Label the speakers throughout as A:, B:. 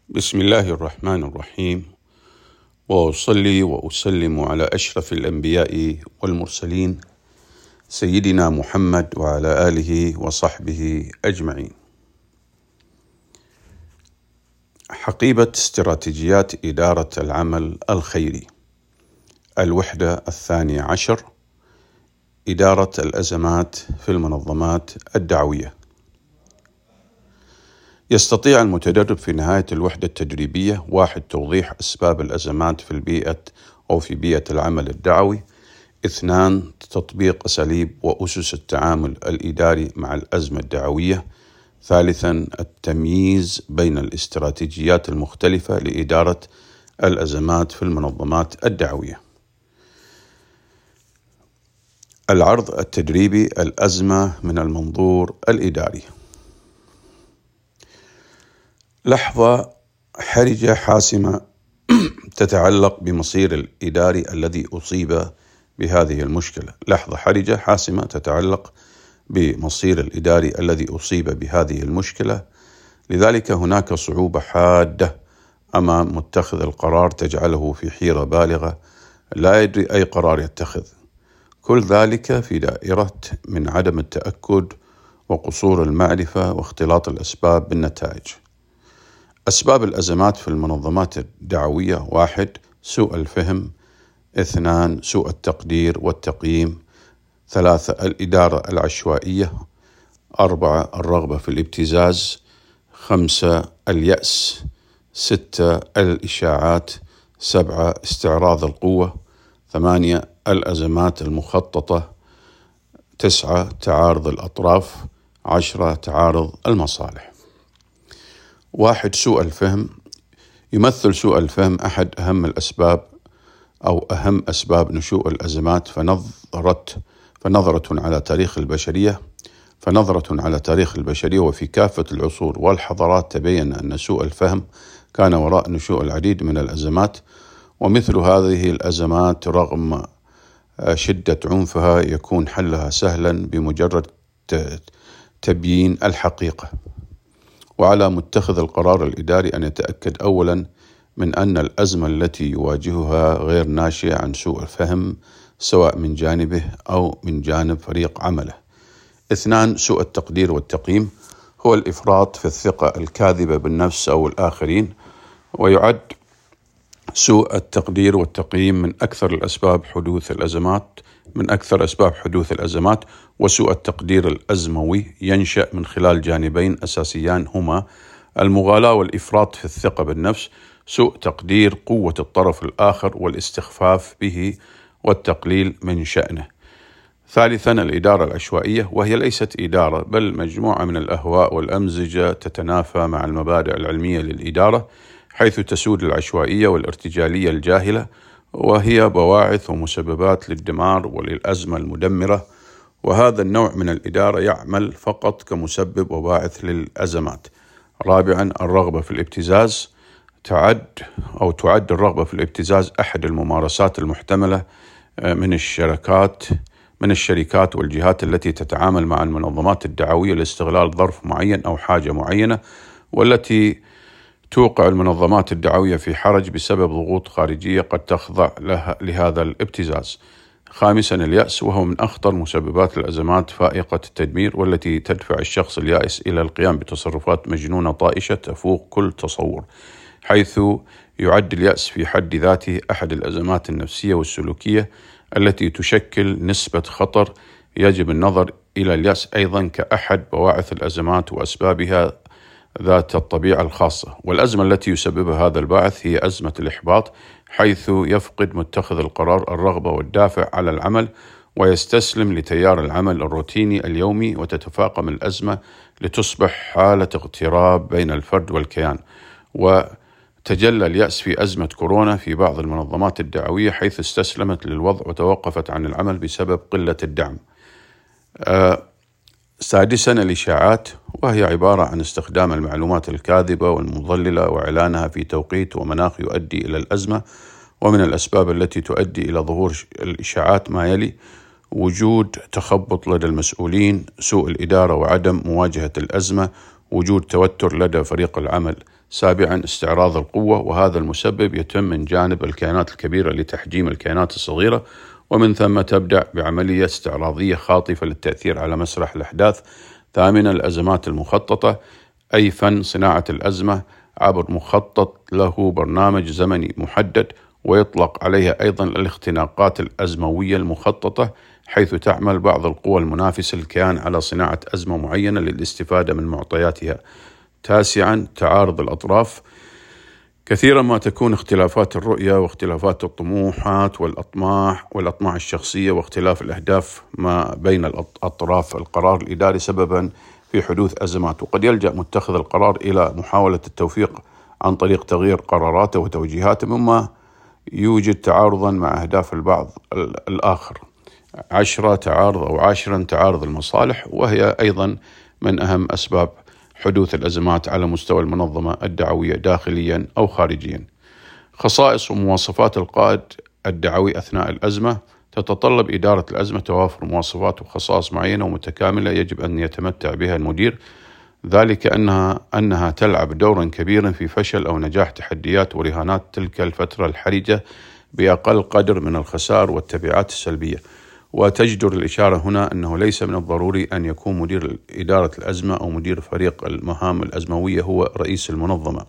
A: بسم الله الرحمن الرحيم، وأصلي وأسلم على أشرف الأنبياء والمرسلين سيدنا محمد وعلى آله وصحبه أجمعين. حقيبة استراتيجيات إدارة العمل الخيري، الوحدة 12، إدارة الأزمات في المنظمات الدعوية. يستطيع المتدرب في نهاية الوحدة التدريبية: 1. توضيح أسباب الأزمات في البيئة أو في بيئة العمل الدعوي. 2. تطبيق أساليب وأسس التعامل الإداري مع الأزمة الدعوية. 3. التمييز بين الاستراتيجيات المختلفة لإدارة الأزمات في المنظمات الدعوية. العرض التدريبي: الأزمة من المنظور الإداري. لحظة حرجة حاسمة تتعلق بمصير الإداري الذي أصيب بهذه المشكلة. لحظة حرجة حاسمة تتعلق بمصير الإداري الذي أصيب بهذه المشكلة، لذلك هناك صعوبة حادة أمام متخذ القرار تجعله في حيرة بالغة، لا يدري أي قرار يتخذ. كل ذلك في دائرة من عدم التأكد وقصور المعرفة واختلاط الأسباب بالنتائج. أسباب الأزمات في المنظمات الدعوية: 1. سوء الفهم. 2. سوء التقدير والتقييم. 3. الإدارة العشوائية. 4. الرغبة في الابتزاز. 5. اليأس. 6. الإشاعات. 7. استعراض القوة. 8. الأزمات المخططة. 9. تعارض الأطراف. 10. تعارض المصالح. 1. سوء الفهم. يمثل سوء الفهم أحد أهم الأسباب أو أهم أسباب نشوء الأزمات، فنظرة على تاريخ البشرية وفي كافة العصور والحضارات تبين أن سوء الفهم كان وراء نشوء العديد من الأزمات، ومثل هذه الأزمات رغم شدة عنفها يكون حلها سهلا بمجرد تبيين الحقيقة. وعلى متخذ القرار الإداري أن يتأكد أولا من أن الأزمة التي يواجهها غير ناشئة عن سوء الفهم، سواء من جانبه أو من جانب فريق عمله. 2. سوء التقدير والتقييم، هو الإفراط في الثقة الكاذبة بالنفس أو الآخرين، ويعد سوء التقدير والتقييم من أكثر أسباب حدوث الأزمات. وسوء التقدير الأزموي ينشأ من خلال جانبين أساسيان هما المغالاة والإفراط في الثقة بالنفس، سوء تقدير قوة الطرف الآخر والاستخفاف به والتقليل من شأنه. 3. الإدارة العشوائية، وهي ليست إدارة بل مجموعة من الأهواء والأمزجة تتنافى مع المبادئ العلمية للإدارة، حيث تسود العشوائية والارتجالية الجاهلة، وهي بواعث ومسببات للدمار وللأزمة المدمرة. وهذا النوع من الإدارة يعمل فقط كمسبب وباعث للأزمات. 4. الرغبة في الابتزاز، تعد الرغبة في الابتزاز أحد الممارسات المحتملة من الشركات والجهات التي تتعامل مع المنظمات الدعوية لاستغلال ظرف معين أو حاجة معينة، والتي توقع المنظمات الدعوية في حرج بسبب ضغوط خارجية قد تخضع لهذا الابتزاز. 5. اليأس، وهو من أخطر مسببات الأزمات فائقة التدمير، والتي تدفع الشخص اليائس إلى القيام بتصرفات مجنونة طائشة تفوق كل تصور، حيث يعد اليأس في حد ذاته أحد الأزمات النفسية والسلوكية التي تشكل نسبة خطر. يجب النظر إلى اليأس أيضا كأحد بواعث الأزمات وأسبابها ذات الطبيعة الخاصة. والأزمة التي يسببها هذا الباعث هي أزمة الإحباط، حيث يفقد متخذ القرار الرغبة والدافع على العمل ويستسلم لتيار العمل الروتيني اليومي، وتتفاقم الأزمة لتصبح حالة اغتراب بين الفرد والكيان. وتجلى اليأس في أزمة كورونا في بعض المنظمات الدعوية، حيث استسلمت للوضع وتوقفت عن العمل بسبب قلة الدعم. 6. الإشاعات، وهي عبارة عن استخدام المعلومات الكاذبة والمضللة وإعلانها في توقيت ومناخ يؤدي إلى الأزمة. ومن الأسباب التي تؤدي إلى ظهور الإشاعات ما يلي: وجود تخبط لدى المسؤولين، سوء الإدارة وعدم مواجهة الأزمة، وجود توتر لدى فريق العمل، سابعا استعراض القوة، وهذا المسبب يتم من جانب الكيانات الكبيرة لتحجيم الكيانات الصغيرة، ومن ثم تبدأ بعملية استعراضية خاطفة للتأثير على مسرح الأحداث. ثامنا الأزمات المخططة، أي فن صناعة الأزمة عبر مخطط له برنامج زمني محدد، ويطلق عليها أيضا الاختناقات الأزموية المخططة، حيث تعمل بعض القوى المنافسة للكيان على صناعة أزمة معينة للاستفادة من معطياتها. تاسعا تعارض الأطراف، كثيرا ما تكون اختلافات الرؤية واختلافات الطموحات والأطماع الشخصية واختلاف الأهداف ما بين الأطراف القرار الإداري سببا في حدوث أزمات، وقد يلجأ متخذ القرار إلى محاولة التوفيق عن طريق تغيير قراراته وتوجيهاته، مما يوجد تعارضا مع أهداف البعض الآخر. 10 تعارض المصالح، وهي أيضا من أهم أسباب حدوث الأزمات على مستوى المنظمة الدعوية داخليا أو خارجيا. خصائص ومواصفات القائد الدعوي أثناء الأزمة، تتطلب إدارة الأزمة توافر مواصفات وخصائص معينة ومتكاملة يجب أن يتمتع بها المدير، ذلك أنها تلعب دورا كبيرا في فشل أو نجاح تحديات ورهانات تلك الفترة الحرجة بأقل قدر من الخسائر والتبعات السلبية. وتجدر الإشارة هنا أنه ليس من الضروري أن يكون مدير إدارة الأزمة أو مدير فريق المهام الأزموية هو رئيس المنظمة.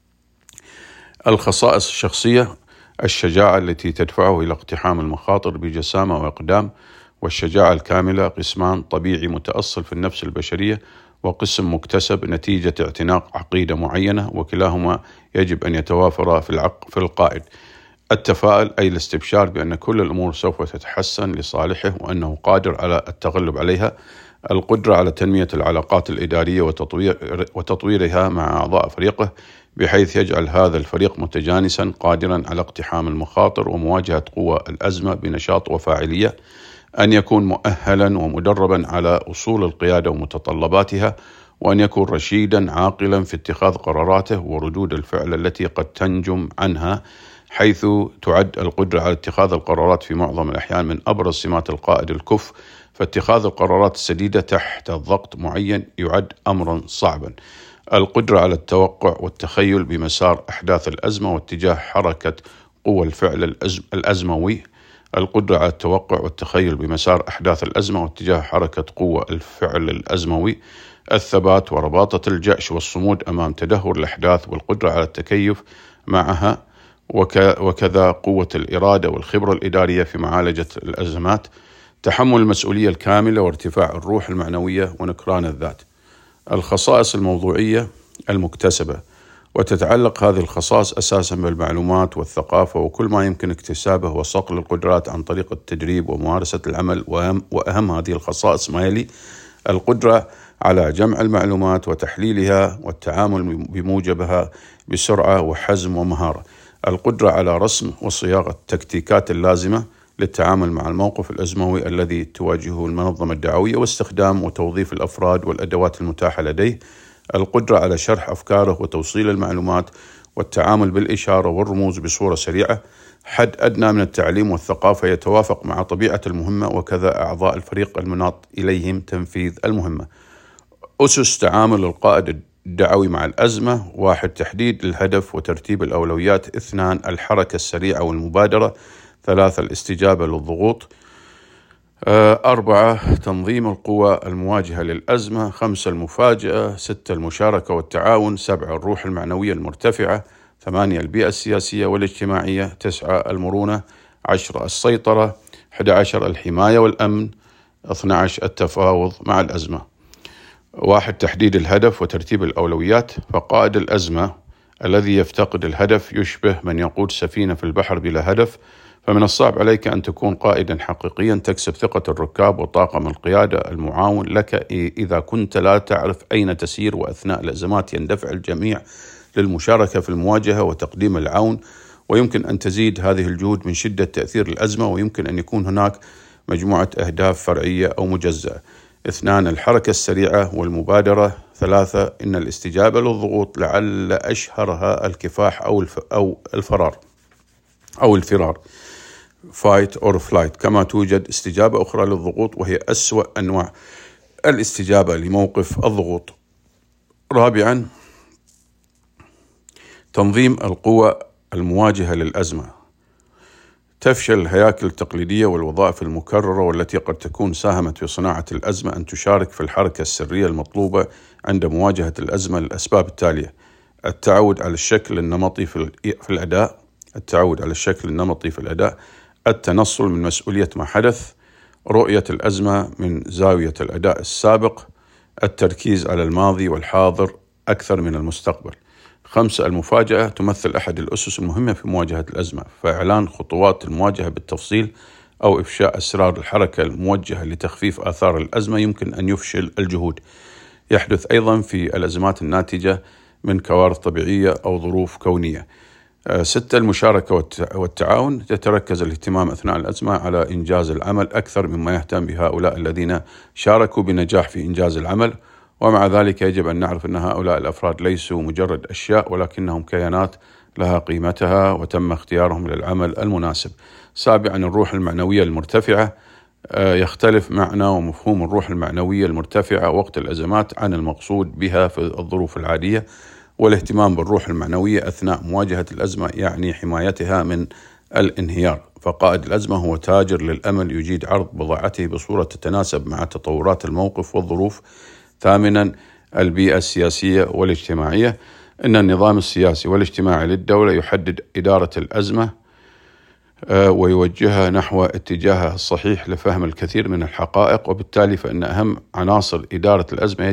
A: الخصائص الشخصية، الشجاعة التي تدفعه إلى اقتحام المخاطر بجسامة وإقدام، والشجاعة الكاملة قسمان طبيعي متأصل في النفس البشرية، وقسم مكتسب نتيجة اعتناق عقيدة معينة، وكلاهما يجب أن يتوافر في القائد. التفاؤل، أي الاستبشار بأن كل الأمور سوف تتحسن لصالحه وأنه قادر على التغلب عليها. القدرة على تنمية العلاقات الإدارية وتطويرها مع أعضاء فريقه، بحيث يجعل هذا الفريق متجانسا قادرا على اقتحام المخاطر ومواجهة قوى الأزمة بنشاط وفاعلية. أن يكون مؤهلا ومدربا على أصول القيادة ومتطلباتها، وأن يكون رشيدا عاقلا في اتخاذ قراراته وردود الفعل التي قد تنجم عنها، حيث تعد القدرة على اتخاذ القرارات في معظم الأحيان من أبرز سمات القائد الكفء، فاتخاذ القرارات السديدة تحت ضغط معين يعد أمرا صعبا. القدرة على التوقع والتخيل بمسار أحداث الأزمة واتجاه حركة قوى الفعل الأزموي. القدرة على التوقع والتخيل بمسار أحداث الأزمة واتجاه حركة قوى الفعل الأزموي. الثبات ورباطة الجأش والصمود أمام تدهور الأحداث، والقدرة على التكيف معها، وكذا قوة الإرادة والخبرة الإدارية في معالجة الأزمات. تحمل المسؤولية الكاملة وارتفاع الروح المعنوية ونكران الذات. الخصائص الموضوعية المكتسبة، وتتعلق هذه الخصائص أساسا بالمعلومات والثقافة وكل ما يمكن اكتسابه وصقل القدرات عن طريق التدريب وممارسة العمل. وأهم هذه الخصائص ما يلي: القدرة على جمع المعلومات وتحليلها والتعامل بموجبها بسرعة وحزم ومهارة. القدرة على رسم وصياغة التكتيكات اللازمة للتعامل مع الموقف الأزموي الذي تواجهه المنظمة الدعوية، واستخدام وتوظيف الأفراد والأدوات المتاحة لديه. القدرة على شرح أفكاره وتوصيل المعلومات والتعامل بالإشارة والرموز بصورة سريعة. حد أدنى من التعليم والثقافة يتوافق مع طبيعة المهمة، وكذا أعضاء الفريق المناط إليهم تنفيذ المهمة. أسس تعامل القائد الدعوي مع الأزمة: 1. تحديد الهدف وترتيب الأولويات. 2. الحركة السريعة والمبادرة. 3. الاستجابة للضغوط. 4. تنظيم القوى المواجهة للأزمة. 5. المفاجأة. 6. المشاركة والتعاون. 7. الروح المعنوية المرتفعة. 8. البيئة السياسية والاجتماعية. 9. المرونة. 10. السيطرة. 11. الحماية والأمن. 12. التفاوض مع الأزمة. 1. تحديد الهدف وترتيب الأولويات. فقائد الأزمة الذي يفتقد الهدف يشبه من يقود سفينة في البحر بلا هدف، فمن الصعب عليك أن تكون قائدا حقيقيا تكسب ثقة الركاب وطاقم القيادة المعاون لك إذا كنت لا تعرف أين تسير. وأثناء الأزمات يندفع الجميع للمشاركة في المواجهة وتقديم العون، ويمكن أن تزيد هذه الجهود من شدة تأثير الأزمة، ويمكن أن يكون هناك مجموعة أهداف فرعية أو مجزأة. 2. الحركة السريعة والمبادرة. 3. إن الاستجابة للضغوط، لعل أشهرها الكفاح أو الفرار. fight or flight. كما توجد استجابة أخرى للضغوط وهي أسوأ أنواع الاستجابة لموقف الضغوط. 4. تنظيم القوى المواجهة للأزمة. تفشل الهياكل التقليدية والوظائف المكررة والتي قد تكون ساهمت في صناعة الأزمة أن تشارك في الحركة السرية المطلوبة عند مواجهة الأزمة للأسباب التالية: التعود على الشكل النمطي في الأداء، التنصل من مسؤولية ما حدث، رؤية الأزمة من زاوية الأداء السابق، التركيز على الماضي والحاضر أكثر من المستقبل. 5. المفاجأة تمثل أحد الأسس المهمة في مواجهة الأزمة، فإعلان خطوات المواجهة بالتفصيل أو إفشاء أسرار الحركة الموجهة لتخفيف آثار الأزمة يمكن أن يفشل الجهود. يحدث أيضا في الأزمات الناتجة من كوارث طبيعية أو ظروف كونية. 6. المشاركة والتعاون. يتركز الاهتمام أثناء الأزمة على إنجاز العمل أكثر مما يهتم بهؤلاء الذين شاركوا بنجاح في إنجاز العمل، ومع ذلك يجب أن نعرف أن هؤلاء الأفراد ليسوا مجرد أشياء ولكنهم كيانات لها قيمتها وتم اختيارهم للعمل المناسب. 7. الروح المعنوية المرتفعة. يختلف معنى ومفهوم الروح المعنوية المرتفعة وقت الأزمات عن المقصود بها في الظروف العادية، والاهتمام بالروح المعنوية أثناء مواجهة الأزمة يعني حمايتها من الانهيار، فقائد الأزمة هو تاجر للأمل يجيد عرض بضاعته بصورة تتناسب مع تطورات الموقف والظروف. 8. البيئة السياسية والاجتماعية. إن النظام السياسي والاجتماعي للدولة يحدد إدارة الأزمة ويوجهها نحو اتجاهها الصحيح لفهم الكثير من الحقائق، وبالتالي فإن أهم عناصر إدارة الأزمة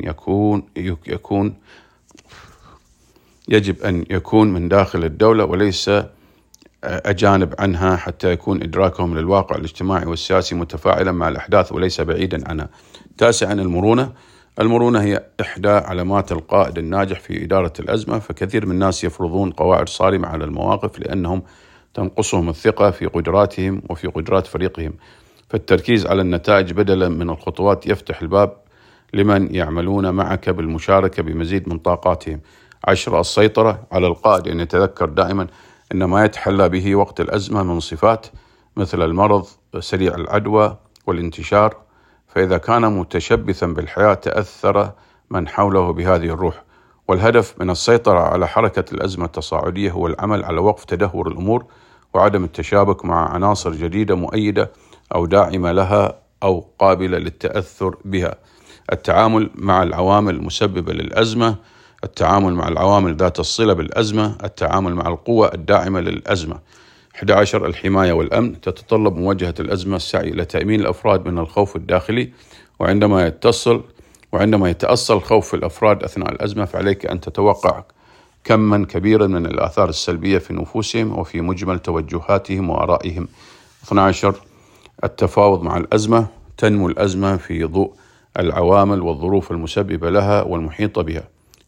A: يجب أن يكون من داخل الدولة وليس أجانب عنها، حتى يكون إدراكهم للواقع الاجتماعي والسياسي متفاعلا مع الأحداث وليس بعيدا عنها. 9. المرونة هي إحدى علامات القائد الناجح في إدارة الأزمة، فكثير من الناس يفرضون قواعد صارمة على المواقف لأنهم تنقصهم الثقة في قدراتهم وفي قدرات فريقهم، فالتركيز على النتائج بدلا من الخطوات يفتح الباب لمن يعملون معك بالمشاركة بمزيد من طاقاتهم. 10. السيطرة. على القائد أن يتذكر دائما أن ما يتحلى به وقت الأزمة من صفات مثل المرض سريع العدوى والانتشار، فإذا كان متشبثا بالحياة تأثر من حوله بهذه الروح. والهدف من السيطرة على حركة الأزمة التصاعدية هو العمل على وقف تدهور الأمور وعدم التشابك مع عناصر جديدة مؤيدة أو داعمة لها أو قابلة للتأثر بها. التعامل مع العوامل المسببة للأزمة، التعامل مع العوامل ذات الصلة بالأزمة، التعامل مع القوى الداعمة للأزمة. 11. الحماية والأمن. تتطلب مواجهة الأزمة السعي إلى تأمين الأفراد من الخوف الداخلي، وعندما يتأصل خوف الأفراد أثناء الأزمة فعليك أن تتوقع كما كبيرا من الآثار السلبية في نفوسهم وفي مجمل توجهاتهم وآرائهم. 12. التفاوض مع الأزمة. تنمو الأزمة في ضوء العوامل والظروف المسببة لها والمحيطة بها.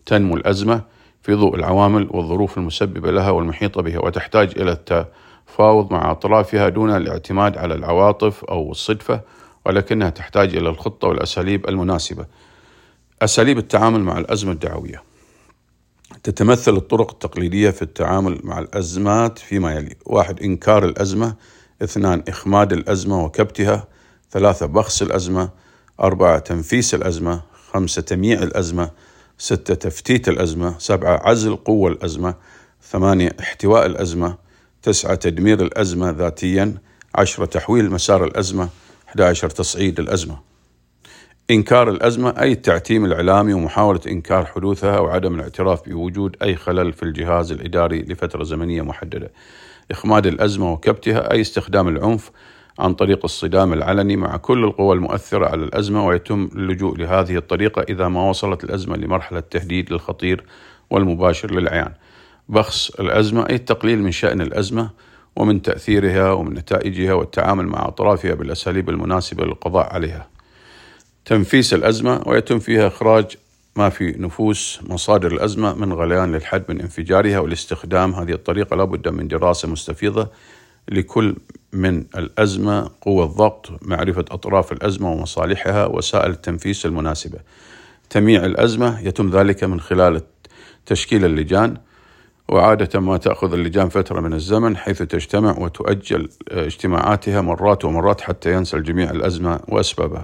A: وتحتاج إلى التفاوض مع أطرافها دون الاعتماد على العواطف أو الصدفة، ولكنها تحتاج إلى الخطة والأساليب المناسبة. أساليب التعامل مع الأزمة الدعوية. تتمثل الطرق التقليدية في التعامل مع الأزمات فيما يلي: 1. إنكار الأزمة. 2. إخماد الأزمة وكبتها. 3. بخس الأزمة. 4. تنفيس الأزمة. 5. تمييع الأزمة. 6. تفتيت الأزمة. 7. عزل قوة الأزمة. 8. احتواء الأزمة. 9. تدمير الأزمة ذاتيا. 10. تحويل مسار الأزمة. 11. تصعيد الأزمة. إنكار الأزمة أي التعتيم الإعلامي ومحاولة إنكار حدوثها وعدم الاعتراف بوجود أي خلل في الجهاز الإداري لفترة زمنية محددة. إخماد الأزمة وكبتها أي استخدام العنف عن طريق الصدام العلني مع كل القوى المؤثرة على الأزمة، ويتم اللجوء لهذه الطريقة إذا ما وصلت الأزمة لمرحلة تهديد للخطير والمباشر للعيان. بخس الأزمة أي التقليل من شأن الأزمة ومن تأثيرها ومن نتائجها والتعامل مع أطرافها بالأساليب المناسبة للقضاء عليها. تنفيس الأزمة ويتم فيها إخراج ما في نفوس مصادر الأزمة من غليان للحد من انفجارها، والاستخدام هذه الطريقة لابد من دراسة مستفيضة لكل من الأزمة، قوة الضغط، معرفة أطراف الأزمة ومصالحها، وسائل التنفيس المناسبة. تمييع الأزمة يتم ذلك من خلال تشكيل اللجان، وعادة ما تأخذ اللجان فترة من الزمن حيث تجتمع وتؤجل اجتماعاتها مرات ومرات حتى ينسى الجميع الأزمة وأسبابها.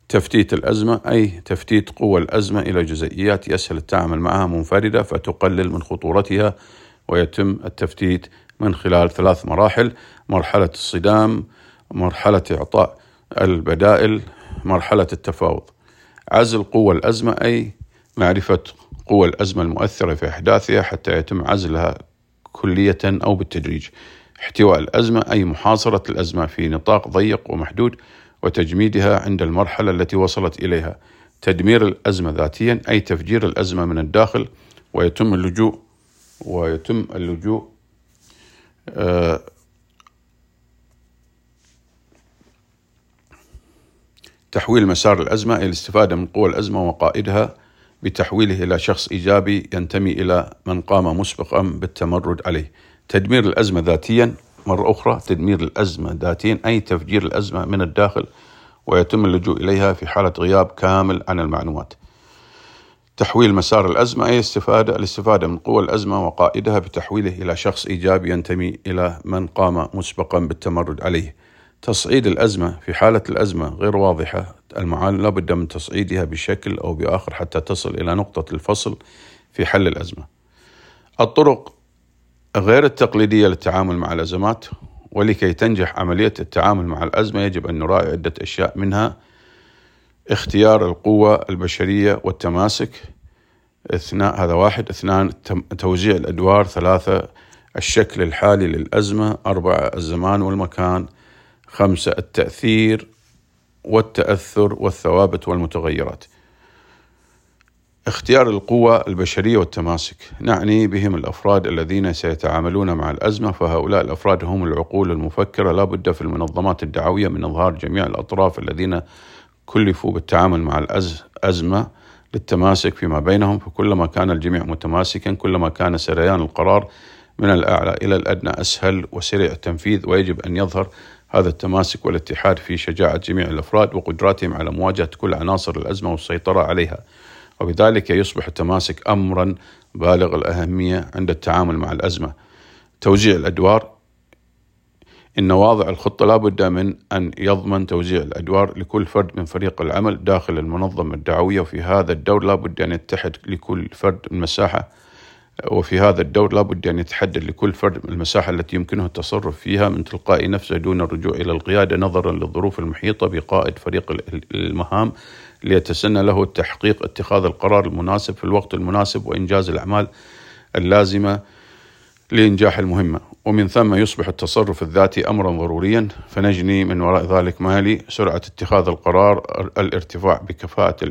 A: تفتيت الأزمة أي تفتيت قوى الأزمة إلى جزئيات يسهل التعامل معها منفردة فتقلل من خطورتها، ويتم التفتيت من خلال 3 مراحل: مرحلة الصدام، مرحلة إعطاء البدائل، مرحلة التفاوض. عزل قوى الأزمة أي معرفة قوى الأزمة المؤثرة في أحداثها حتى يتم عزلها كلية أو بالتدريج. احتواء الأزمة أي محاصرة الأزمة في نطاق ضيق ومحدود وتجميدها عند المرحلة التي وصلت إليها. تدمير الأزمة ذاتيا أي تفجير الأزمة من الداخل ويتم اللجوء تحويل مسار الأزمة أي الاستفادة من قوى الأزمة وقائدها بتحويله إلى شخص إيجابي ينتمي إلى من قام مسبقا بالتمرد عليه. تدمير الأزمة ذاتيا، مرة أخرى، تدمير الأزمة ذاتيا أي تفجير الأزمة من الداخل ويتم اللجوء إليها في حالة غياب كامل عن المعلومات. تحويل مسار الأزمة أي الاستفادة من قوى الأزمة وقائدها بتحويله إلى شخص إيجابي ينتمي إلى من قام مسبقا بالتمرد عليه. تصعيد الأزمة في حالة الأزمة غير واضحة المعالجة لا بد من تصعيدها بشكل أو بآخر حتى تصل إلى نقطة الفصل في حل الأزمة. الطرق غير التقليدية للتعامل مع الأزمات. ولكي تنجح عملية التعامل مع الأزمة يجب أن نراعي عدة أشياء، منها اختيار القوة البشرية والتماسك. 2 توزيع الأدوار. 3 الشكل الحالي للأزمة. 4 الزمان والمكان. 5 التأثير والتأثر والثوابت والمتغيرات. اختيار القوة البشرية والتماسك نعني بهم الأفراد الذين سيتعاملون مع الأزمة، فهؤلاء الأفراد هم العقول المفكرة. لا بد في المنظمات الدعوية من إظهار جميع الأطراف الذين كلفوا بالتعامل مع الأزمة للتماسك فيما بينهم، فكلما كان الجميع متماسكا كلما كان سريان القرار من الأعلى إلى الأدنى أسهل وسريع التنفيذ. ويجب أن يظهر هذا التماسك والاتحاد في شجاعة جميع الأفراد وقدراتهم على مواجهة كل عناصر الأزمة والسيطرة عليها، وبذلك يصبح التماسك أمرا بالغ الأهمية عند التعامل مع الأزمة. توزيع الأدوار. إن واضع الخطة لا بد من أن يضمن توزيع الأدوار لكل فرد من فريق العمل داخل المنظمة الدعوية، وفي هذا الدور لا بد أن يتحد لكل فرد المساحة لكل فرد المساحة التي يمكنه التصرف فيها من تلقاء نفسه دون الرجوع إلى القيادة نظرا للظروف المحيطة بقائد فريق المهام، ليتسنى له تحقيق اتخاذ القرار المناسب في الوقت المناسب وإنجاز الأعمال اللازمة لإنجاح المهمة. ومن ثم يصبح التصرف الذاتي أمرا ضروريا، فنجني من وراء ذلك ما يلي: سرعة اتخاذ القرار، الارتفاع بكفاءة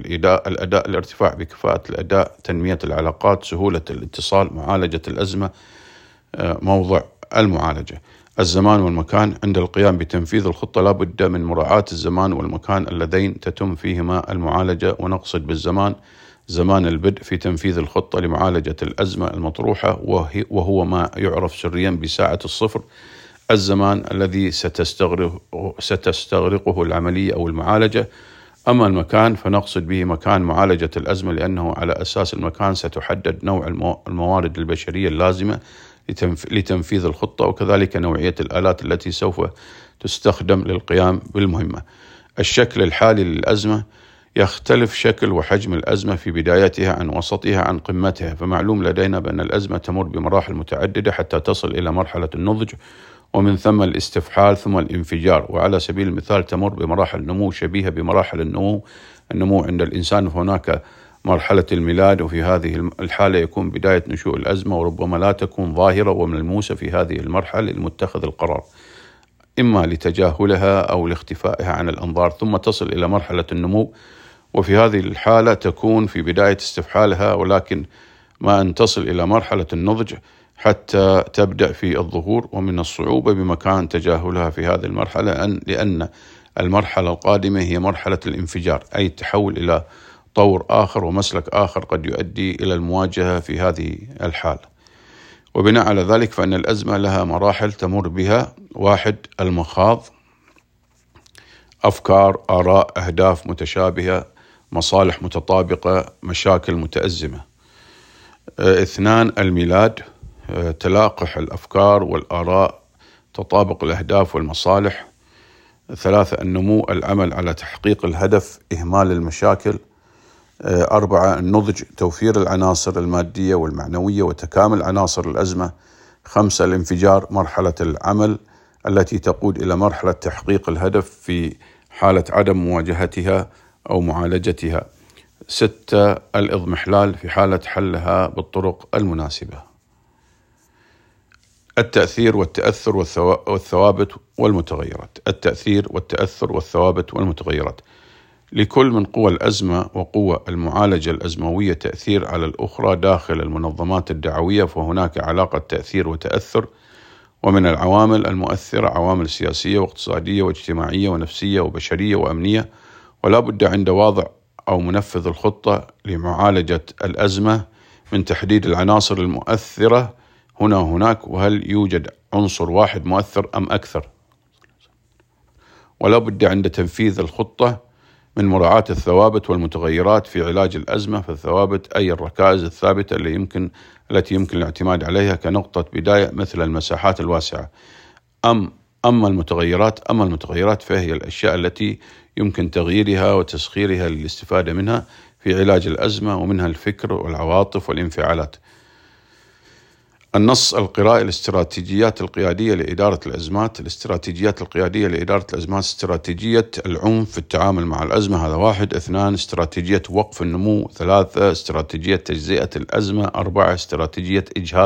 A: الأداء، تنمية العلاقات، سهولة الاتصال، معالجة الأزمة، موضع المعالجة. الزمان والمكان. عند القيام بتنفيذ الخطة لا بد من مراعاة الزمان والمكان اللذين تتم فيهما المعالجة، ونقصد بالزمان زمان البدء في تنفيذ الخطة لمعالجة الأزمة المطروحة، وهو ما يعرف سريا بساعة الصفر، الزمان الذي ستستغرقه العملية أو المعالجة. أما المكان فنقصد به مكان معالجة الأزمة، لأنه على أساس المكان ستحدد نوع الموارد البشرية اللازمة لتنفيذ الخطة، وكذلك نوعية الآلات التي سوف تستخدم للقيام بالمهمة. الشكل الحالي للأزمة. يختلف شكل وحجم الأزمة في بدايتها عن وسطها عن قمتها، فمعلوم لدينا بأن الأزمة تمر بمراحل متعددة حتى تصل إلى مرحلة النضج، ومن ثم الاستفحال ثم الانفجار. وعلى سبيل المثال تمر بمراحل نمو شبيهة بمراحل النمو عند الإنسان، فهناك مرحلة الميلاد، وفي هذه الحالة يكون بداية نشوء الأزمة، وربما لا تكون ظاهرة وملموسة في هذه المرحلة لمتخذ القرار، إما لتجاهلها أو لاختفائها عن الأنظار، ثم تصل إلى مرحلة النمو، وفي هذه الحالة تكون في بداية استفحالها، ولكن ما أن تصل إلى مرحلة النضج حتى تبدأ في الظهور. ومن الصعوبة بمكان تجاهلها في هذه المرحلة لأن المرحلة القادمة هي مرحلة الانفجار، أي التحول إلى طور آخر ومسلك آخر قد يؤدي إلى المواجهة في هذه الحالة. وبناء على ذلك فإن الأزمة لها مراحل تمر بها: 1 المخاض، أفكار، آراء، أهداف متشابهة، مصالح متطابقة، مشاكل متأزمة. 2 الميلاد، تلاقح الأفكار والآراء، تطابق الأهداف والمصالح. 3 النمو، العمل على تحقيق الهدف، إهمال المشاكل. 4 النضج، توفير العناصر المادية والمعنوية وتكامل عناصر الأزمة. 5 الانفجار، مرحلة العمل التي تقود إلى مرحلة تحقيق الهدف في حالة عدم مواجهتها أو معالجتها. 6 الإضمحلال في حالة حلها بالطرق المناسبة. التأثير والتأثر والثوابت والمتغيرات. التأثير والتأثر والثوابت والمتغيرات. لكل من قوى الأزمة وقوى المعالجة الأزموية تأثير على الأخرى داخل المنظمات الدعوية، فهناك علاقة تأثير وتأثر. ومن العوامل المؤثرة عوامل سياسية واقتصادية واجتماعية ونفسية وبشرية وأمنية، ولا بد عند وضع أو منفذ الخطة لمعالجة الأزمة من تحديد العناصر المؤثرة هنا وهناك، وهل يوجد عنصر واحد مؤثر أم أكثر. ولا بد عند تنفيذ الخطة من مراعاة الثوابت والمتغيرات في علاج الأزمة. فالثوابت أي الركائز الثابتة التي يمكن الاعتماد عليها كنقطة بداية مثل المساحات الواسعة. أما المتغيرات فهي الأشياء التي يمكن تغييرها وتسخيرها للاستفادة منها في علاج الأزمة، ومنها الفكر والعواطف والانفعالات. النص القرائي، الاستراتيجيات القيادية لإدارة الأزمات. الاستراتيجيات القيادية لإدارة الأزمات: استراتيجية العنف في التعامل مع الأزمة، هذا 1. 2 استراتيجية وقف النمو. 3 استراتيجية تجزئة الأزمة. 4 استراتيجية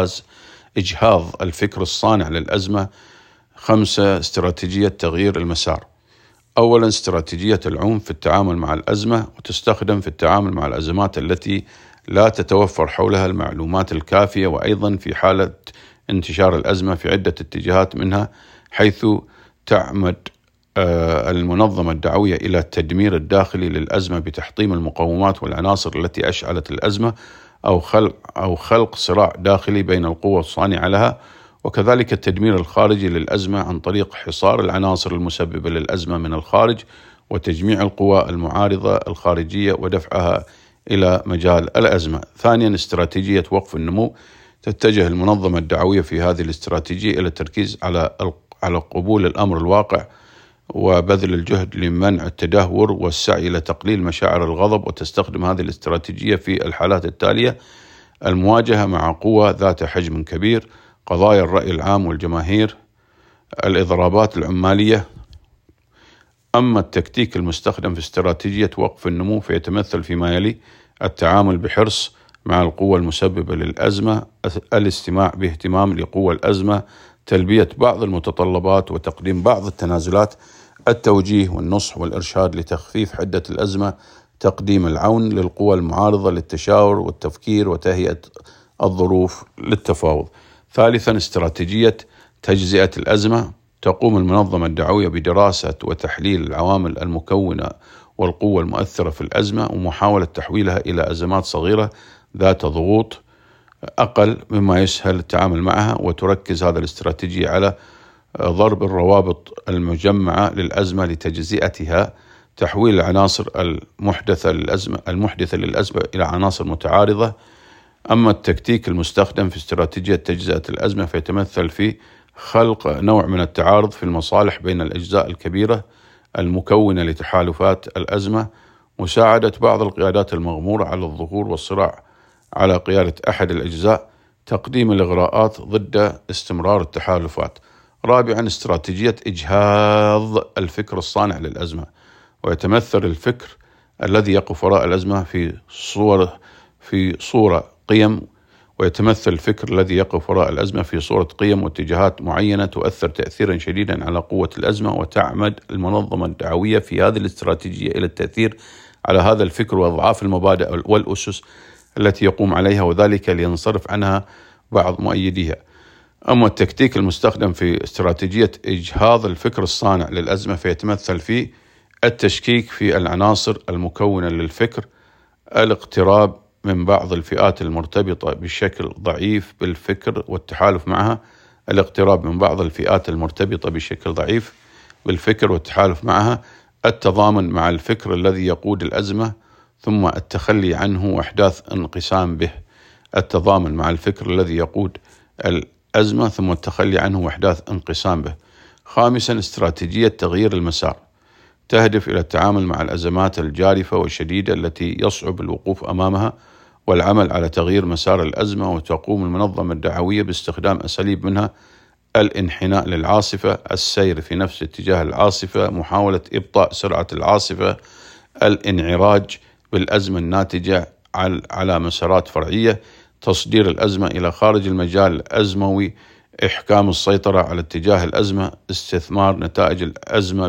A: إجهاض الفكر الصانع للأزمة. 5 استراتيجية تغيير المسار. أولا استراتيجية العنف في التعامل مع الأزمة، وتستخدم في التعامل مع الأزمات التي لا تتوفر حولها المعلومات الكافية، وأيضا في حالة انتشار الأزمة في عدة اتجاهات منها، حيث تعمد المنظمة الدعوية إلى التدمير الداخلي للأزمة بتحطيم المقومات والعناصر التي أشعلت الأزمة، أو خلق صراع داخلي بين القوى الصانعة لها، وكذلك التدمير الخارجي للأزمة عن طريق حصار العناصر المسببة للأزمة من الخارج، وتجميع القوى المعارضة الخارجية ودفعها إلى مجال الأزمة. ثانيا استراتيجية وقف النمو. تتجه المنظمة الدعوية في هذه الاستراتيجية إلى التركيز على قبول الأمر الواقع وبذل الجهد لمنع التدهور والسعي إلى تقليل مشاعر الغضب، وتستخدم هذه الاستراتيجية في الحالات التالية: المواجهة مع قوى ذات حجم كبير، قضايا الرأي العام والجماهير، الإضرابات العمالية. أما التكتيك المستخدم في استراتيجية وقف النمو فيتمثل فيما يلي: التعامل بحرص مع القوى المسببة للأزمة، الاستماع باهتمام لقوى الأزمة، تلبية بعض المتطلبات وتقديم بعض التنازلات، التوجيه والنصح والإرشاد لتخفيف حدة الأزمة، تقديم العون للقوى المعارضة للتشاور والتفكير وتهيئة الظروف للتفاوض. ثالثا استراتيجية تجزئة الأزمة. تقوم المنظمة الدعوية بدراسة وتحليل العوامل المكونة والقوة المؤثرة في الأزمة، ومحاولة تحويلها إلى أزمات صغيرة ذات ضغوط أقل مما يسهل التعامل معها. وتركز هذه الاستراتيجية على ضرب الروابط المجمعة للأزمة لتجزئتها، تحويل العناصر المحدثة للأزمة إلى عناصر متعارضة. أما التكتيك المستخدم في استراتيجية تجزئة الأزمة فيتمثل في خلق نوع من التعارض في المصالح بين الأجزاء الكبيرة المكونة لتحالفات الأزمة، مساعدة بعض القيادات المغمورة على الظهور والصراع على قيادة أحد الأجزاء، تقديم الإغراءات ضد استمرار التحالفات. رابعا استراتيجية إجهاض الفكر الصانع للأزمة، ويتمثل الفكر الذي يقف وراء الأزمة في صورة قيم واتجاهات معينة تؤثر تأثيرا شديدا على قوة الأزمة. وتعمد المنظمة الدعوية في هذه الاستراتيجية إلى التأثير على هذا الفكر وإضعاف المبادئ والأسس التي يقوم عليها، وذلك لينصرف عنها بعض مؤيديها. أما التكتيك المستخدم في استراتيجية إجهاض الفكر الصانع للأزمة فيتمثل في التشكيك في العناصر المكونة للفكر، الاقتراب من بعض الفئات المرتبطة بشكل ضعيف بالفكر والتحالف معها، التضامن مع الفكر الذي يقود الأزمة ثم التخلي عنه وإحداث انقسام به. خامسا، استراتيجية تغيير المسار تهدف إلى التعامل مع الأزمات الجارفة والشديدة التي يصعب الوقوف أمامها والعمل على تغيير مسار الأزمة. وتقوم المنظمة الدعوية باستخدام أساليب منها الانحناء للعاصفة، السير في نفس اتجاه العاصفة، محاولة إبطاء سرعة العاصفة، الانعراج بالأزمة الناتجة على مسارات فرعية، تصدير الأزمة إلى خارج المجال الأزموي، إحكام السيطرة على اتجاه الأزمة، استثمار نتائج الأزمة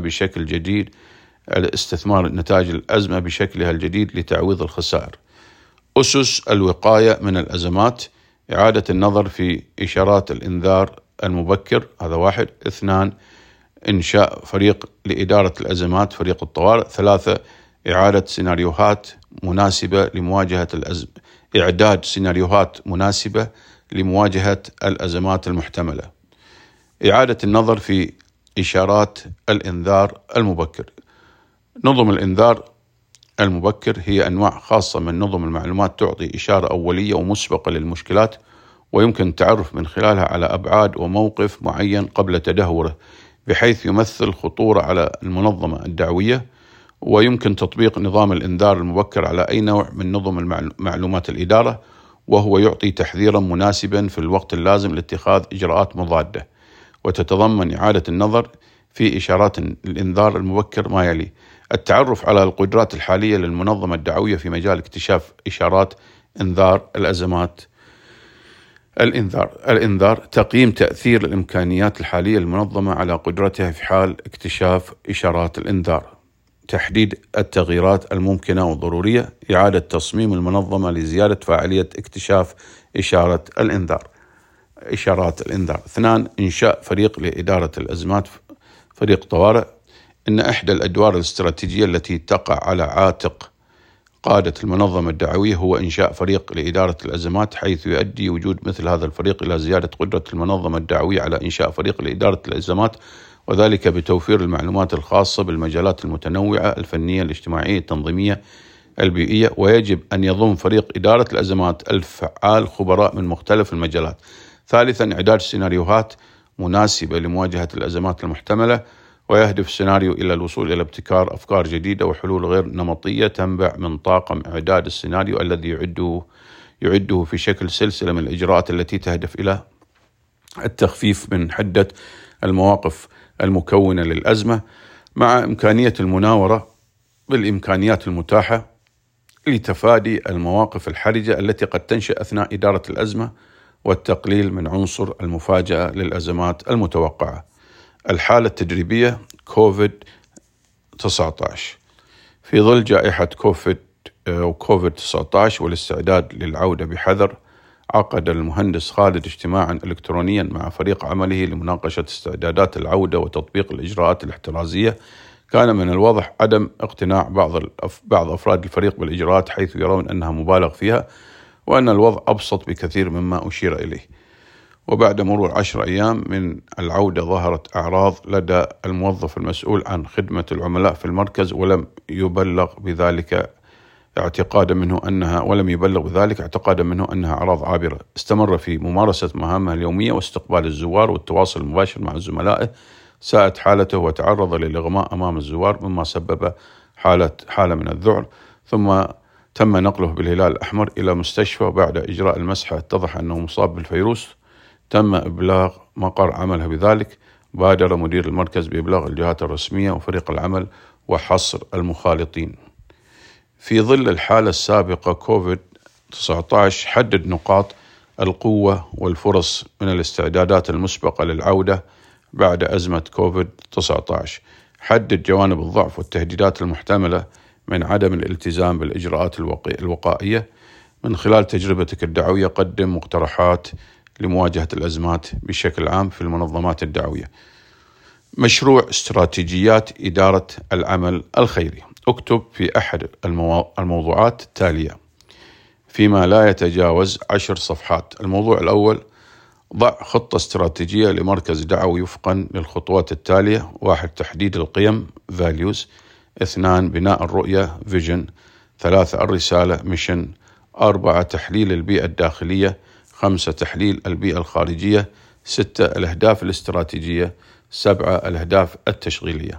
A: بشكلها الجديد لتعويض الخسائر. أسس الوقاية من الأزمات: إعادة النظر في إشارات الإنذار المبكر، هذا 1. 2. إنشاء فريق لإدارة الأزمات، فريق الطوارئ. 3. إعداد سيناريوهات مناسبة لمواجهة الأزمات المحتملة. إعادة النظر في إشارات الإنذار المبكر. نظم الإنذار المبكر هي أنواع خاصة من نظم المعلومات تعطي إشارة أولية ومسبقة للمشكلات، ويمكن التعرف من خلالها على أبعاد وموقف معين قبل تدهوره، بحيث يمثل خطورة على المنظمة الدعوية. ويمكن تطبيق نظام الإنذار المبكر على أي نوع من نظم معلومات الإدارة، وهو يعطي تحذيرا مناسبا في الوقت اللازم لاتخاذ إجراءات مضادة. وتتضمن إعادة النظر في إشارات الإنذار المبكر ما يلي: التعرف على القدرات الحالية للمنظمة الدعوية في مجال اكتشاف إشارات إنذار الأزمات. الإنذار تقييم تأثير الإمكانيات الحالية للمنظمة على قدرتها في حال اكتشاف إشارات الإنذار. تحديد التغييرات الممكنة والضرورية، إعادة تصميم المنظمة لزيادة فاعلية اكتشاف إشارات الإنذار. 2. إنشاء فريق لإدارة الأزمات، فريق طوارئ. إن إحدى الأدوار الاستراتيجية التي تقع على عاتق قادة المنظمة الدعوية هو إنشاء فريق لإدارة الأزمات، حيث يؤدي وجود مثل هذا الفريق إلى زيادة قدرة المنظمة الدعوية على إنشاء فريق لإدارة الأزمات، وذلك بتوفير المعلومات الخاصة بالمجالات المتنوعة: الفنية، الاجتماعية، التنظيمية، البيئية. ويجب أن يضم فريق إدارة الأزمات الفعال خبراء من مختلف المجالات. 3. إعداد سيناريوهات مناسبة لمواجهة الأزمات المحتملة، ويهدف السيناريو إلى الوصول إلى ابتكار أفكار جديدة وحلول غير نمطية تنبع من طاقم إعداد السيناريو الذي يعده في شكل سلسلة من الإجراءات التي تهدف إلى التخفيف من حدة المواقف المكونة للأزمة، مع إمكانية المناورة بالإمكانيات المتاحة لتفادي المواقف الحرجة التي قد تنشأ أثناء إدارة الأزمة، والتقليل من عنصر المفاجأة للأزمات المتوقعة. الحالة التجريبية كوفيد-19. في ظل جائحة كوفيد-19 والاستعداد للعودة بحذر، عقد المهندس خالد اجتماعا إلكترونيا مع فريق عمله لمناقشة استعدادات العودة وتطبيق الإجراءات الاحترازية. كان من الواضح عدم اقتناع بعض أفراد الفريق بالإجراءات، حيث يرون أنها مبالغ فيها وأن الوضع أبسط بكثير مما أشير إليه. وبعد مرور 10 أيام من العودة ظهرت أعراض لدى الموظف المسؤول عن خدمة العملاء في المركز، ولم يبلغ بذلك اعتقادا منه أنها أعراض عابرة. استمر في ممارسة مهامه اليومية واستقبال الزوار والتواصل المباشر مع زملائه. ساءت حالته وتعرض للإغماء أمام الزوار، مما سبب حالة من الذعر. ثم تم نقله بالهلال الأحمر إلى مستشفى، وبعد إجراء المسحة اتضح أنه مصاب بالفيروس. تم إبلاغ مقر عمله بذلك. بادر مدير المركز بإبلاغ الجهات الرسمية وفريق العمل وحصر المخالطين. في ظل الحالة السابقة كوفيد-19 حدد نقاط القوة والفرص من الاستعدادات المسبقة للعودة بعد أزمة كوفيد-19. حدد جوانب الضعف والتهديدات المحتملة من عدم الالتزام بالإجراءات الوقائية. من خلال تجربتك الدعوية قدم مقترحات لمواجهة الأزمات بشكل عام في المنظمات الدعوية. مشروع استراتيجيات إدارة العمل الخيري. اكتب في أحد الموضوعات التالية فيما لا يتجاوز 10 صفحات. الموضوع الأول: ضع خطة استراتيجية لمركز دعوي وفقا للخطوات التالية: 1. تحديد القيم values. 2. بناء الرؤية vision. 3. الرسالة mission. 4. تحليل البيئة الداخلية. 5. تحليل البيئة الخارجية. 6. الأهداف الاستراتيجية. 7. الأهداف التشغيلية.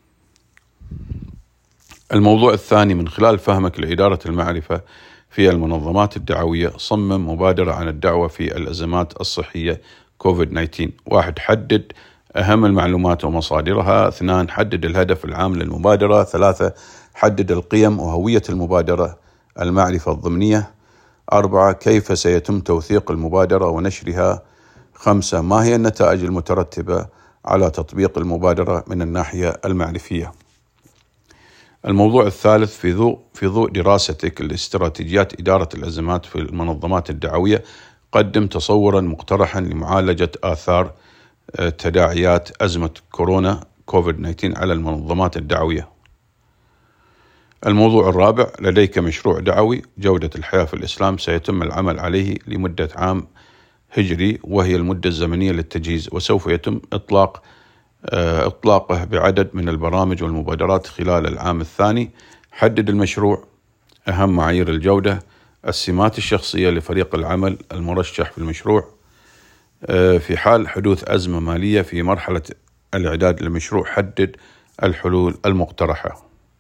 A: الموضوع الثاني: من خلال فهمك لإدارة المعرفة في المنظمات الدعوية، صمم مبادرة عن الدعوة في الأزمات الصحية كوفيد-19. 1. حدد أهم المعلومات ومصادرها. 2. حدد الهدف العام للمبادرة. 3. حدد القيم وهوية المبادرة، المعرفة الضمنية. 4. كيف سيتم توثيق المبادرة ونشرها. 5. ما هي النتائج المترتبة على تطبيق المبادرة من الناحية المعرفية. الموضوع الثالث: في ضوء دراستك لاستراتيجيات إدارة الأزمات في المنظمات الدعوية، قدم تصوراً مقترحاً لمعالجة آثار تداعيات أزمة كورونا كوفيد-19 على المنظمات الدعوية. الموضوع الرابع: لديك مشروع دعوي جودة الحياة في الإسلام سيتم العمل عليه لمدة عام هجري، وهي المدة الزمنية للتجهيز، وسوف يتم إطلاقه بعدد من البرامج والمبادرات خلال العام الثاني. حدد المشروع، أهم معايير الجودة، السمات الشخصية لفريق العمل المرشح في المشروع. في حال حدوث أزمة مالية في مرحلة الإعداد للمشروع، حدد الحلول المقترحة.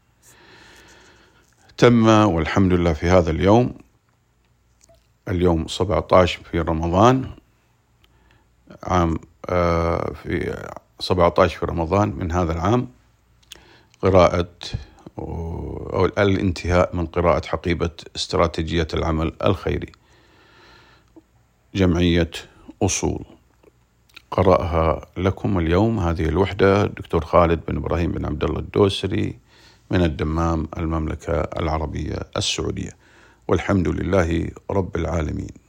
A: تم والحمد لله في هذا اليوم 17 في رمضان، في 17 في رمضان من هذا العام، قراءة أو الانتهاء من قراءة حقيبة استراتيجية العمل الخيري، جمعية أصول. قرأها لكم اليوم هذه الوحدة دكتور خالد بن إبراهيم بن عبد الله الدوسري من الدمام، المملكة العربية السعودية، والحمد لله رب العالمين.